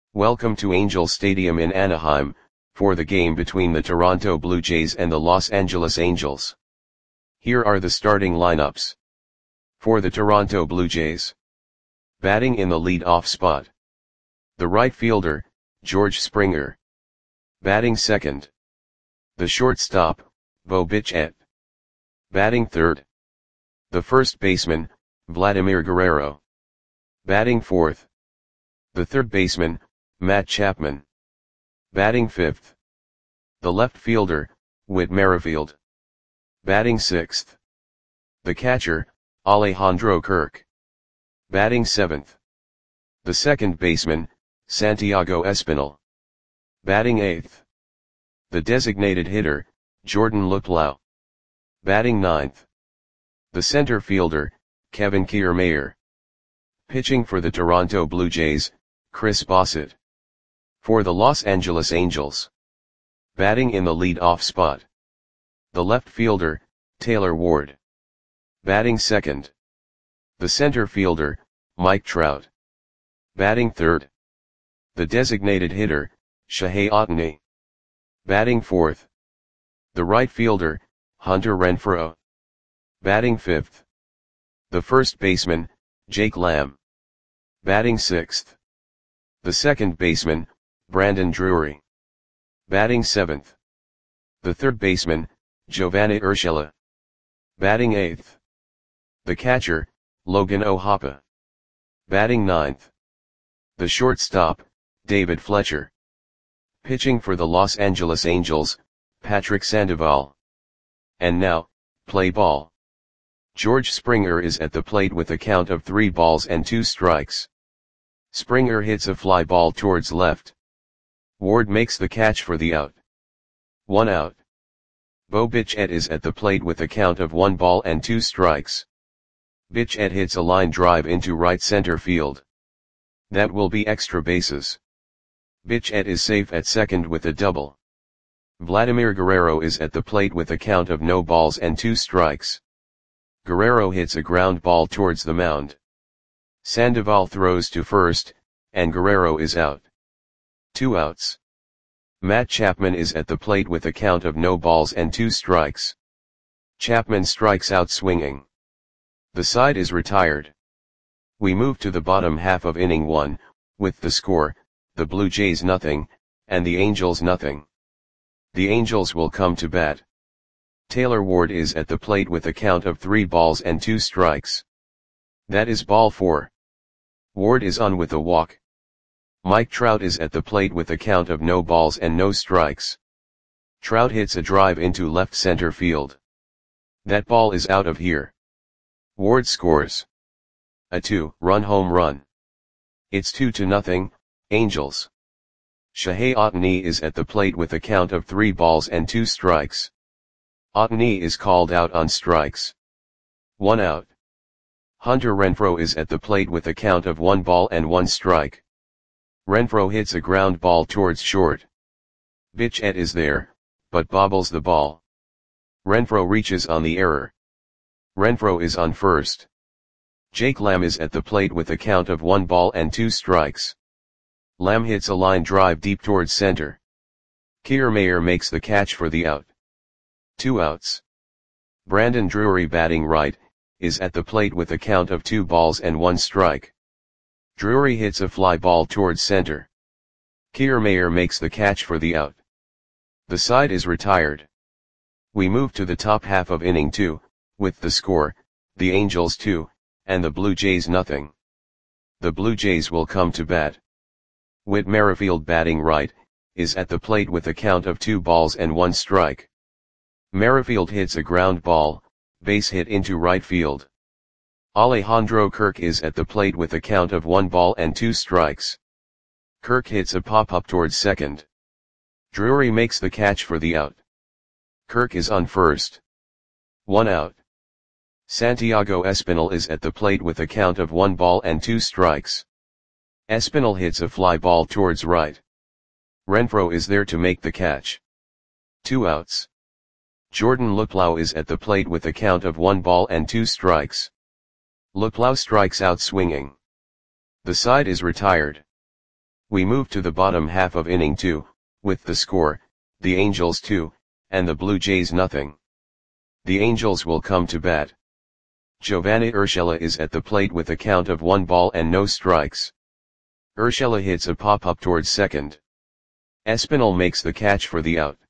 Welcome to Angel Stadium in Anaheim, for the game between the Toronto Blue Jays and the Los Angeles Angels. Here are the starting lineups. For the Toronto Blue Jays. Batting in the lead-off spot. The right fielder, George Springer. Batting second. The shortstop, Bo Bichette. Batting third. The first baseman, Vladimir Guerrero. Batting fourth. The third baseman, Matt Chapman. Batting fifth. The left fielder, Whit Merrifield. Batting sixth. The catcher, Alejandro Kirk. Batting seventh. The second baseman, Santiago Espinal. Batting eighth. The designated hitter, Jordan Luplow. Batting ninth. The center fielder, Kevin Kiermaier. Pitching for the Toronto Blue Jays, Chris Bassitt. For the Los Angeles Angels. Batting in the lead-off spot. The left fielder, Taylor Ward. Batting second. The center fielder, Mike Trout. Batting third. The designated hitter, Shohei Ohtani. Batting fourth. The right fielder, Hunter Renfroe. Batting fifth. The first baseman, Jake Lamb. Batting sixth. The second baseman, Brandon Drury. Batting seventh. The third baseman, Giovanni Urshela. Batting eighth. The catcher, Logan O'Hoppe. Batting ninth. The shortstop, David Fletcher. Pitching for the Los Angeles Angels, Patrick Sandoval. And now, play ball. George Springer is at the plate with a count of 3 balls and 2 strikes. Springer hits a fly ball towards left. Ward makes the catch for the out. 1 out. Bo Bichette is at the plate with a count of 1 ball and 2 strikes. Bichette hits a line drive into right center field. That will be extra bases. Bichette is safe at second with a double. Vladimir Guerrero is at the plate with a count of no balls and 2 strikes. Guerrero hits a ground ball towards the mound. Sandoval throws to first, and Guerrero is out. 2 outs. Matt Chapman is at the plate with a count of no balls and 2 strikes. Chapman strikes out swinging. The side is retired. We move to the bottom half of inning 1, with the score, the Blue Jays nothing, and the Angels nothing. The Angels will come to bat. Taylor Ward is at the plate with a count of 3 balls and 2 strikes. That is ball 4. Ward is on with a walk. Mike Trout is at the plate with a count of no balls and no strikes. Trout hits a drive into left center field. That ball is out of here. Ward scores a 2-run home run. It's 2-0, Angels. Shohei Ohtani is at the plate with a count of 3 balls and 2 strikes. Ohtani is called out on strikes. 1 out. Hunter Renfroe is at the plate with a count of 1 ball and 1 strike. Renfroe hits a ground ball towards short. Bichette is there, but bobbles the ball. Renfroe reaches on the error. Renfroe is on first. Jake Lamb is at the plate with a count of 1 ball and 2 strikes. Lamb hits a line drive deep towards center. Kiermaier makes the catch for the out. 2 outs. Brandon Drury, batting right, is at the plate with a count of 2 balls and 1 strike. Drury hits a fly ball towards center. Kiermaier makes the catch for the out. The side is retired. We move to the top half of inning 2, with the score, the Angels 2, and the Blue Jays nothing. The Blue Jays will come to bat. Whit Merrifield, batting right, is at the plate with a count of 2 balls and 1 strike. Merrifield hits a ground ball, base hit into right field. Alejandro Kirk is at the plate with a count of 1 ball and 2 strikes. Kirk hits a pop-up towards second. Drury makes the catch for the out. Kirk is on first. 1 out. Santiago Espinal is at the plate with a count of 1 ball and 2 strikes. Espinal hits a fly ball towards right. Renfroe is there to make the catch. 2 outs. Jordan Luplow is at the plate with a count of 1 ball and 2 strikes. Luplow strikes out swinging. The side is retired. We move to the bottom half of inning 2, with the score, the Angels 2, and the Blue Jays nothing. The Angels will come to bat. Giovanni Urshela is at the plate with a count of 1 ball and no strikes. Urshela hits a pop-up towards second. Espinal makes the catch for the out.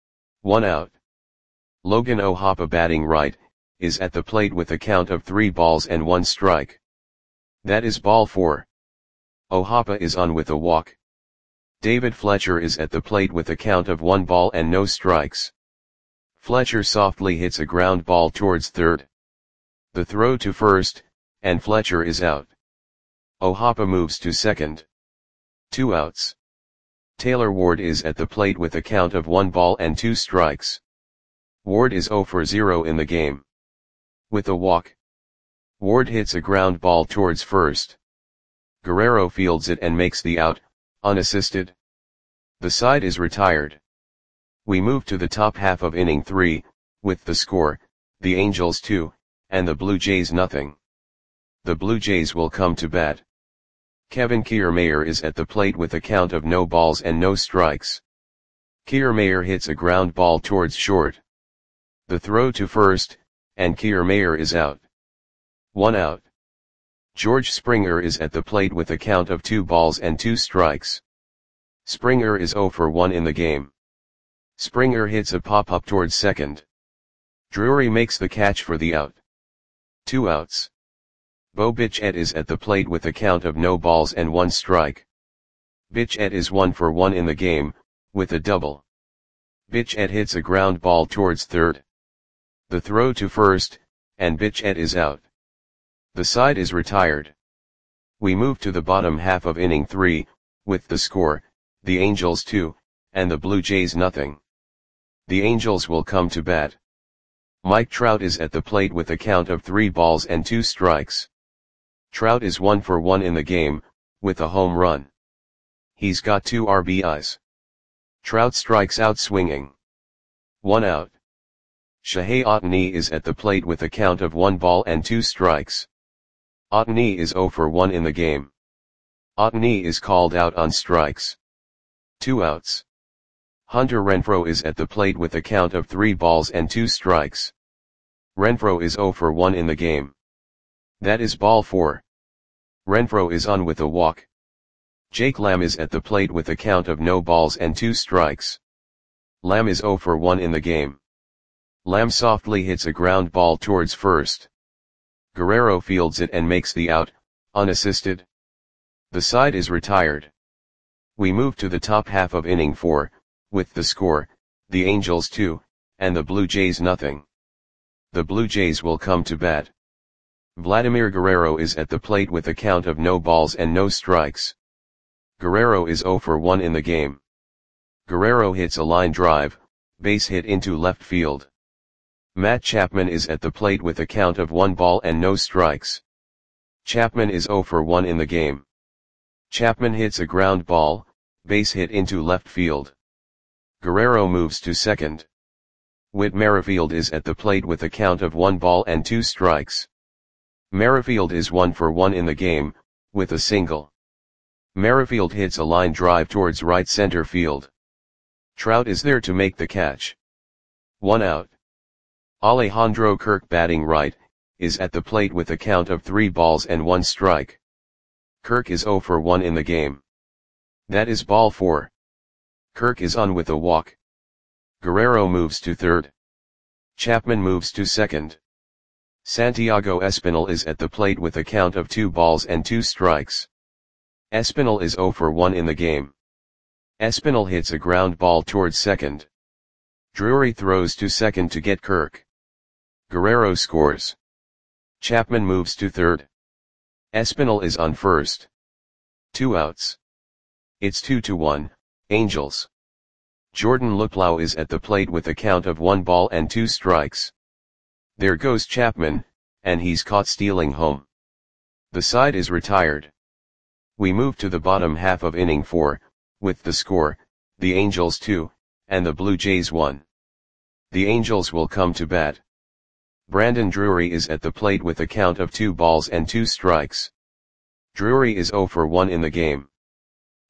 1 out. Logan O'Hoppe batting right, is at the plate with a count of 3 balls and 1 strike. That is ball 4. O'Hoppe is on with a walk. David Fletcher is at the plate with a count of 1 ball and no strikes. Fletcher softly hits a ground ball towards third. The throw to first, and Fletcher is out. O'Hoppe moves to second. 2 outs. Taylor Ward is at the plate with a count of 1 ball and 2 strikes. Ward is 0 for 0 in the game. With a walk, Ward hits a ground ball towards first. Guerrero fields it and makes the out, unassisted. The side is retired. We move to the top half of inning 3, with the score, the Angels 2, and the Blue Jays nothing. The Blue Jays will come to bat. Kevin Kiermaier is at the plate with a count of no balls and no strikes. Kiermaier hits a ground ball towards short. The throw to first, and Kiermaier is out. 1 out. George Springer is at the plate with a count of 2 balls and 2 strikes. Springer is 0 for 1 in the game. Springer hits a pop-up towards second. Drury makes the catch for the out. 2 outs. Bo Bichette is at the plate with a count of no balls and 1 strike. Bichette is 1 for 1 in the game, with a double. Bichette hits a ground ball towards third. The throw to first, and Bichette is out. The side is retired. We move to the bottom half of inning 3, with the score, the Angels 2, and the Blue Jays nothing. The Angels will come to bat. Mike Trout is at the plate with a count of 3 balls and 2 strikes. Trout is 1 for 1 in the game, with a home run. He's got 2 RBIs. Trout strikes out swinging. 1 out. Shohei Ohtani is at the plate with a count of 1 ball and 2 strikes. Ohtani is 0 for 1 in the game. Ohtani is called out on strikes. 2 outs. Hunter Renfroe is at the plate with a count of 3 balls and 2 strikes. Renfroe is 0 for 1 in the game. That is ball 4. Renfroe is on with a walk. Jake Lamb is at the plate with a count of no balls and 2 strikes. Lamb is 0 for 1 in the game. Lamb softly hits a ground ball towards first. Guerrero fields it and makes the out, unassisted. The side is retired. We move to the top half of inning 4, with the score, the Angels 2, and the Blue Jays nothing. The Blue Jays will come to bat. Vladimir Guerrero is at the plate with a count of no balls and no strikes. Guerrero is 0 for 1 in the game. Guerrero hits a line drive, base hit into left field. Matt Chapman is at the plate with a count of 1 ball and no strikes. Chapman is 0 for 1 in the game. Chapman hits a ground ball, base hit into left field. Guerrero moves to second. Whit Merrifield is at the plate with a count of 1 ball and 2 strikes. Merrifield is 1 for 1 in the game, with a single. Merrifield hits a line drive towards right center field. Trout is there to make the catch. 1 out. Alejandro Kirk batting right, is at the plate with a count of 3 balls and 1 strike. Kirk is 0 for 1 in the game. That is ball 4. Kirk is on with a walk. Guerrero moves to third. Chapman moves to second. Santiago Espinal is at the plate with a count of 2 balls and 2 strikes. Espinal is 0 for 1 in the game. Espinal hits a ground ball towards second. Drury throws to second to get Kirk. Guerrero scores. Chapman moves to third. Espinal is on first. 2 outs. It's 2-1, Angels. Jordan Luplow is at the plate with a count of 1 ball and 2 strikes. There goes Chapman, and he's caught stealing home. The side is retired. We move to the bottom half of inning 4, with the score, the Angels 2, and the Blue Jays 1. The Angels will come to bat. Brandon Drury is at the plate with a count of 2 balls and 2 strikes. Drury is 0 for 1 in the game.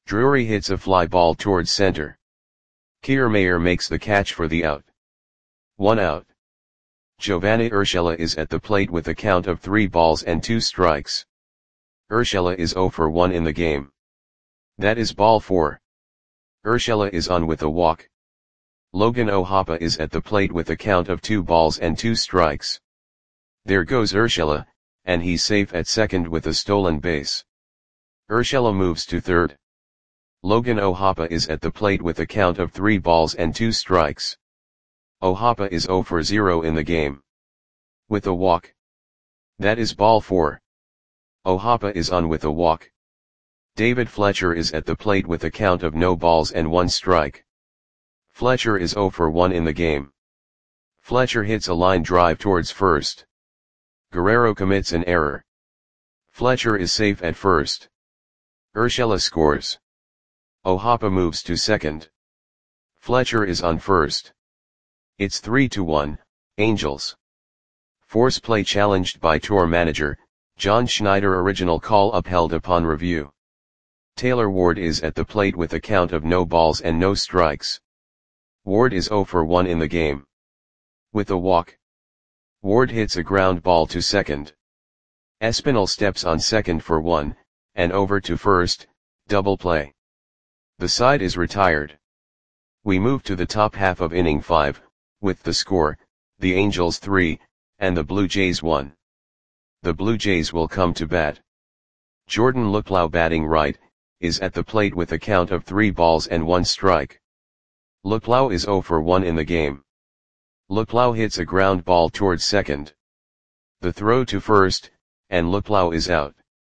Drury hits a fly ball towards center. Kiermaier makes the catch for the out. 1 out. Giovanni Urshela is at the plate with a count of 3 balls and 2 strikes. Urshela is 0 for 1 in the game. That is ball 4. Urshela is on with a walk. Logan O'Hoppe is at the plate with a count of 2 balls and 2 strikes. There goes Urshela, and he's safe at second with a stolen base. Urshela moves to third. Logan O'Hoppe is at the plate with a count of 3 balls and 2 strikes. O'Hoppe is 0 for 0 in the game. With a walk. That is ball 4. O'Hoppe is on with a walk. David Fletcher is at the plate with a count of no balls and 1 strike. Fletcher is 0 for 1 in the game. Fletcher hits a line drive towards first. Guerrero commits an error. Fletcher is safe at first. Urshela scores. O'Hoppe moves to second. Fletcher is on first. It's 3-1, Angels. Force play challenged by tour manager, John Schneider. Original call upheld upon review. Taylor Ward is at the plate with a count of no balls and no strikes. Ward is 0 for 1 in the game. With a walk. Ward hits a ground ball to second. Espinal steps on second for 1, and over to first, double play. The side is retired. We move to the top half of inning 5, with the score, the Angels 3, and the Blue Jays 1. The Blue Jays will come to bat. Jordan Luplow, batting right, is at the plate with a count of 3 balls and 1 strike. Luplow is 0 for 1 in the game. Luplow hits a ground ball towards second. The throw to first, and Luplow is out.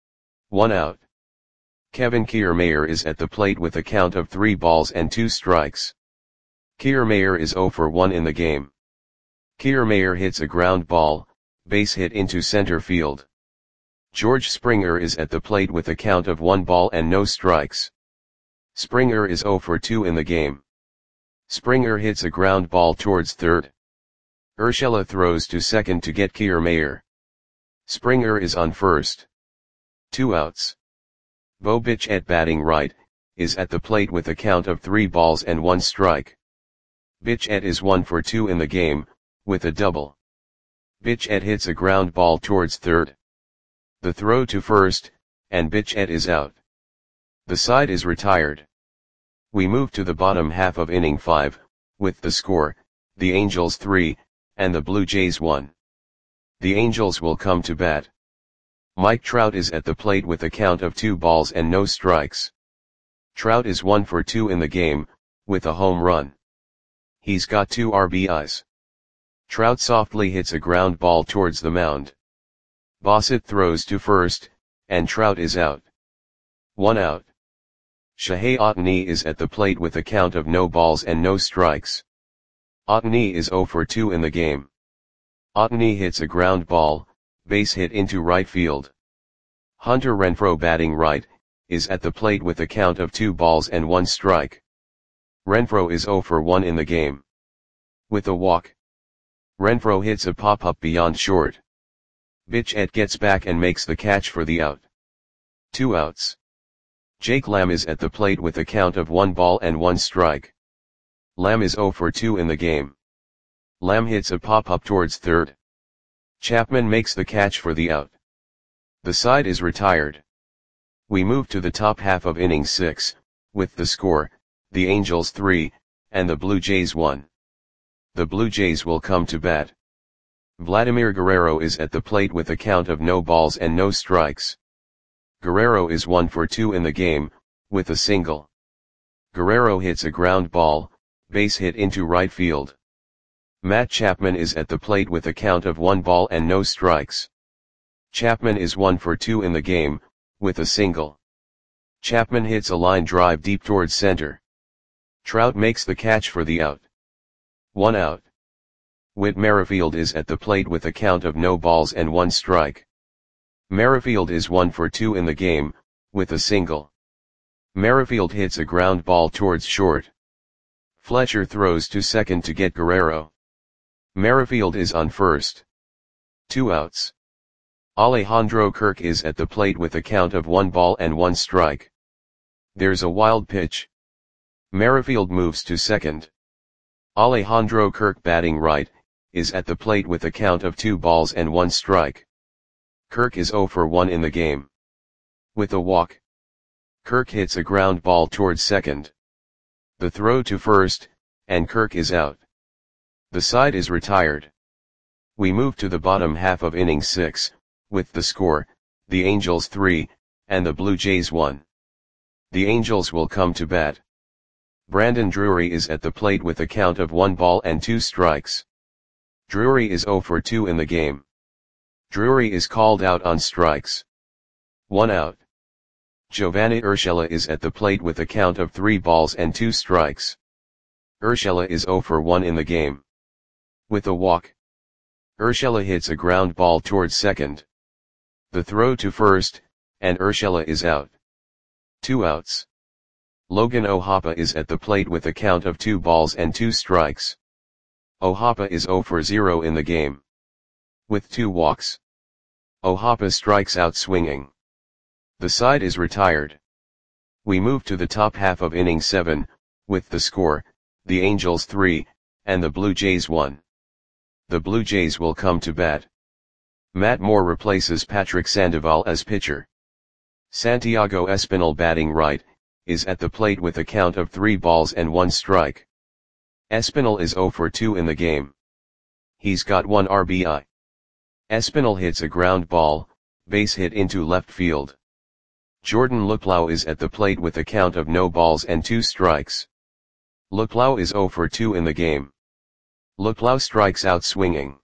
1 out. Kevin Kiermaier is at the plate with a count of 3 balls and 2 strikes. Kiermaier is 0 for 1 in the game. Kiermaier hits a ground ball, base hit into center field. George Springer is at the plate with a count of 1 ball and no strikes. Springer is 0 for 2 in the game. Springer hits a ground ball towards third. Urshela throws to second to get Kiermaier. Springer is on first. 2 outs. Bo Bichette, batting right, is at the plate with a count of 3 balls and 1 strike. Bichette is 1 for 2 in the game, with a double. Bichette hits a ground ball towards third. The throw to first, and Bichette is out. The side is retired. We move to the bottom half of inning 5, with the score, the Angels 3, and the Blue Jays 1. The Angels will come to bat. Mike Trout is at the plate with a count of 2 balls and no strikes. Trout is 1 for 2 in the game, with a home run. He's got 2 RBIs. Trout softly hits a ground ball towards the mound. Bassett throws to first, and Trout is out. 1 out. Shohei Ohtani is at the plate with a count of no balls and no strikes. Ohtani is 0 for 2 in the game. Ohtani hits a ground ball, base hit into right field. Hunter Renfroe, batting right, is at the plate with a count of 2 balls and 1 strike. Renfroe is 0 for 1 in the game. With a walk. Renfroe hits a pop-up beyond short. Bichette gets back and makes the catch for the out. 2 outs. Jake Lamb is at the plate with a count of 1 ball and 1 strike. Lamb is 0 for 2 in the game. Lamb hits a pop-up towards third. Chapman makes the catch for the out. The side is retired. We move to the top half of inning 6, with the score, the Angels 3, and the Blue Jays 1. The Blue Jays will come to bat. Vladimir Guerrero is at the plate with a count of no balls and no strikes. Guerrero is 1 for 2 in the game, with a single. Guerrero hits a ground ball, base hit into right field. Matt Chapman is at the plate with a count of 1 ball and no strikes. Chapman is 1 for 2 in the game, with a single. Chapman hits a line drive deep towards center. Trout makes the catch for the out. 1 out. Whit Merrifield is at the plate with a count of no balls and 1 strike. Merrifield is 1 for 2 in the game, with a single. Merrifield hits a ground ball towards short. Fletcher throws to second to get Guerrero. Merrifield is on first. 2 outs. Alejandro Kirk is at the plate with a count of 1 ball and 1 strike. There's a wild pitch. Merrifield moves to second. Alejandro Kirk batting right, is at the plate with a count of 2 balls and 1 strike. Kirk is 0 for 1 in the game. With a walk, Kirk hits a ground ball towards second. The throw to first, and Kirk is out. The side is retired. We move to the bottom half of inning 6, with the score, the Angels 3, and the Blue Jays 1. The Angels will come to bat. Brandon Drury is at the plate with a count of 1 ball and 2 strikes. Drury is 0 for 2 in the game. Drury is called out on strikes. 1 out. Giovanni Urshela is at the plate with a count of 3 balls and 2 strikes. Urshela is 0 for 1 in the game. With a walk, Urshela hits a ground ball towards second. The throw to first, and Urshela is out. 2 outs. Logan O'Hoppe is at the plate with a count of 2 balls and 2 strikes. O'Hoppe is 0 for 0 in the game. With 2 walks, O'Hoppe strikes out swinging. The side is retired. We move to the top half of inning 7, with the score, the Angels 3, and the Blue Jays 1. The Blue Jays will come to bat. Matt Moore replaces Patrick Sandoval as pitcher. Santiago Espinal batting right, is at the plate with a count of 3 balls and 1 strike. Espinal is 0 for 2 in the game. He's got 1 RBI. Espinal hits a ground ball, base hit into left field. Jordan Luplow is at the plate with a count of no balls and 2 strikes. Luplow is 0 for 2 in the game. Luplow strikes out swinging.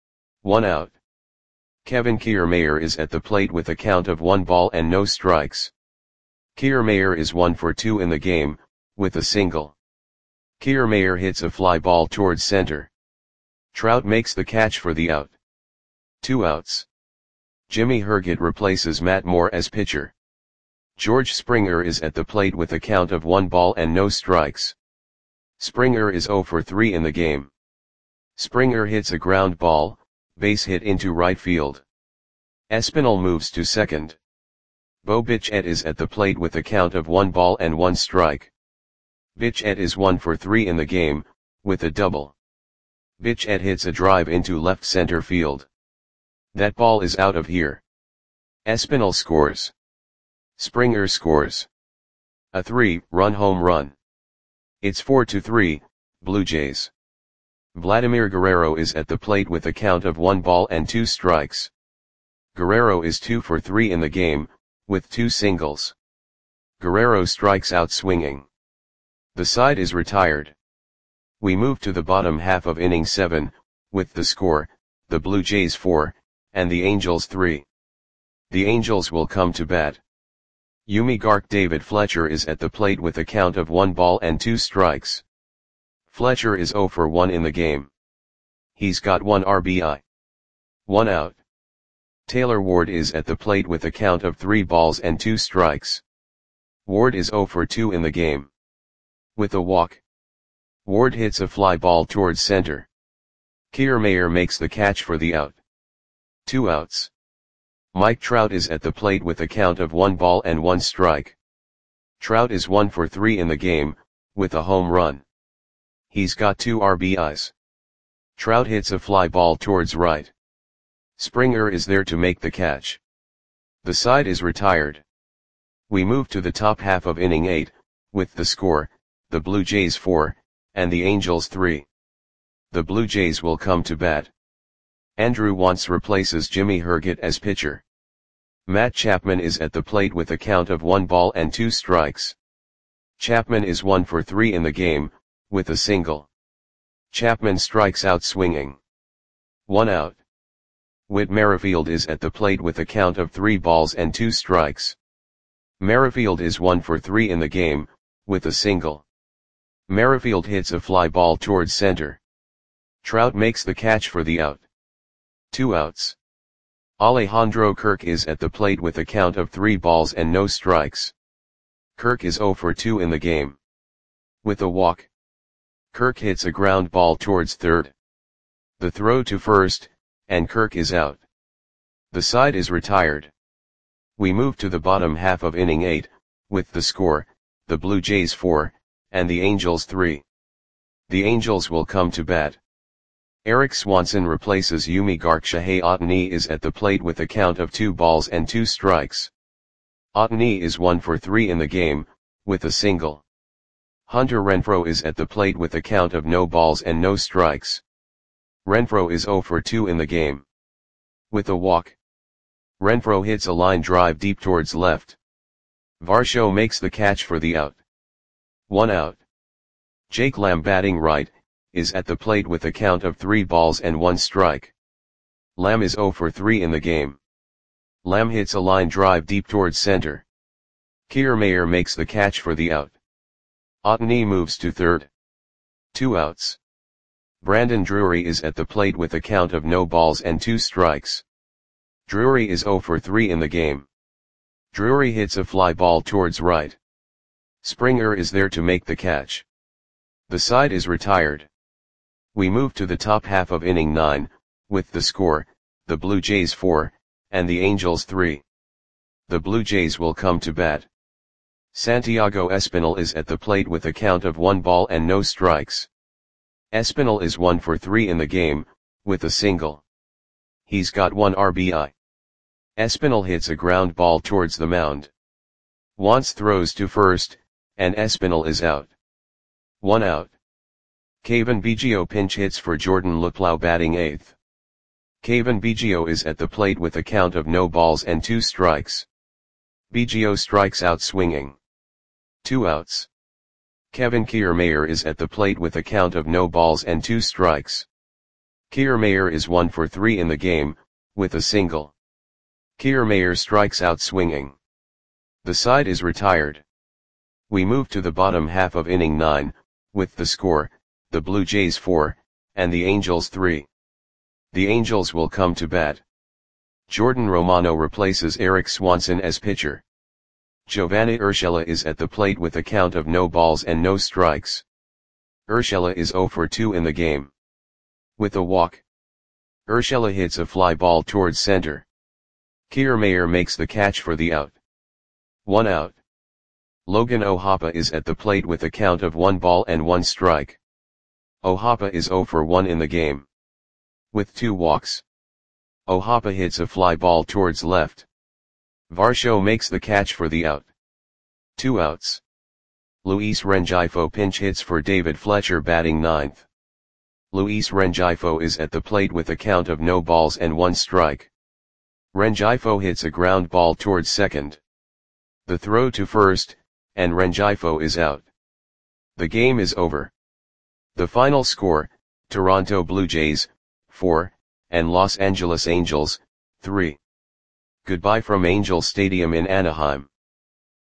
1 out. Kevin Kiermaier is at the plate with a count of 1 ball and no strikes. Kiermaier is 1 for 2 in the game, with a single. Kiermaier hits a fly ball towards center. Trout makes the catch for the out. 2 outs. Jimmy Herget replaces Matt Moore as pitcher. George Springer is at the plate with a count of 1 ball and no strikes. Springer is 0 for 3 in the game. Springer hits a ground ball, base hit into right field. Espinal moves to second. Bo Bichette is at the plate with a count of 1 ball and 1 strike. Bichette is 1 for 3 in the game, with a double. Bichette hits a drive into left center field. That ball is out of here. Espinal scores. Springer scores. A 3-run home run. It's 4-3, Blue Jays. Vladimir Guerrero is at the plate with a count of 1 ball and 2 strikes. Guerrero is 2 for 3 in the game, with 2 singles. Guerrero strikes out swinging. The side is retired. We move to the bottom half of inning 7, with the score, the Blue Jays 4, and the Angels 3. The Angels will come to bat. Yumi Gark David Fletcher is at the plate with a count of 1 ball and 2 strikes. Fletcher is 0 for 1 in the game. He's got 1 RBI. 1 out. Taylor Ward is at the plate with a count of 3 balls and 2 strikes. Ward is 0 for 2 in the game. With a walk, Ward hits a fly ball towards center. Kiermaier makes the catch for the out. 2 outs. Mike Trout is at the plate with a count of 1 ball and 1 strike. Trout is 1 for 3 in the game, with a home run. He's got 2 RBIs. Trout hits a fly ball towards right. Springer is there to make the catch. The side is retired. We move to the top half of inning 8, with the score, the Blue Jays 4, and the Angels 3. The Blue Jays will come to bat. Andrew Wantz replaces Jimmy Herget as pitcher. Matt Chapman is at the plate with a count of 1 ball and 2 strikes. Chapman is 1 for 3 in the game, with a single. Chapman strikes out swinging. 1 out. Whit Merrifield is at the plate with a count of 3 balls and 2 strikes. Merrifield is 1 for 3 in the game, with a single. Merrifield hits a fly ball towards center. Trout makes the catch for the out. 2 outs. Alejandro Kirk is at the plate with a count of 3 balls and no strikes. Kirk is 0 for 2 in the game. With a walk, Kirk hits a ground ball towards third. The throw to first, and Kirk is out. The side is retired. We move to the bottom half of inning 8, with the score, the Blue Jays 4, and the Angels 3. The Angels will come to bat. Erik Swanson replaces Yumi Gark. Shohei Ohtani is at the plate with a count of 2 balls and 2 strikes. Ohtani is 1 for 3 in the game, with a single. Hunter Renfroe is at the plate with a count of no balls and no strikes. Renfroe is 0 for 2 in the game. With a walk. Renfroe hits a line drive deep towards left. Varsho makes the catch for the out. 1 out. Jake Lamb, batting right, is at the plate with a count of 3 balls and 1 strike. Lamb is 0 for 3 in the game. Lamb hits a line drive deep towards center. Kiermaier makes the catch for the out. Ohtani moves to third. 2 outs. Brandon Drury is at the plate with a count of no balls and 2 strikes. Drury is 0 for 3 in the game. Drury hits a fly ball towards right. Springer is there to make the catch. The side is retired. We move to the top half of inning 9, with the score, the Blue Jays 4, and the Angels 3. The Blue Jays will come to bat. Santiago Espinal is at the plate with a count of 1 ball and no strikes. Espinal is 1 for 3 in the game, with a single. He's got 1 RBI. Espinal hits a ground ball towards the mound. Wantz throws to first, and Espinal is out. 1 out. Cavan Biggio pinch hits for Jordan Luplow, batting 8th. Cavan Biggio is at the plate with a count of no balls and 2 strikes. Biggio strikes out swinging. 2 outs. Kevin Kiermaier is at the plate with a count of no balls and 2 strikes. Kiermaier is 1 for 3 in the game, with a single. Kiermaier strikes out swinging. The side is retired. We move to the bottom half of inning 9, with the score, the Blue Jays 4, and the Angels 3. The Angels will come to bat. Jordan Romano replaces Erik Swanson as pitcher. Giovanni Urshela is at the plate with a count of no balls and no strikes. Urshela is 0 for 2 in the game. With a walk. Urshela hits a fly ball towards center. Kiermaier makes the catch for the out. 1 out. Logan O'Hoppe is at the plate with a count of 1 ball and 1 strike. O'Hoppe is 0 for 1 in the game. With 2 walks. O'Hoppe hits a fly ball towards left. Varsho makes the catch for the out. 2 outs. Luis Rengifo pinch hits for David Fletcher, batting 9th. Luis Rengifo is at the plate with a count of no balls and 1 strike. Rengifo hits a ground ball towards second. The throw to first, and Rengifo is out. The game is over. The final score, Toronto Blue Jays, 4, and Los Angeles Angels, 3. Goodbye from Angel Stadium in Anaheim.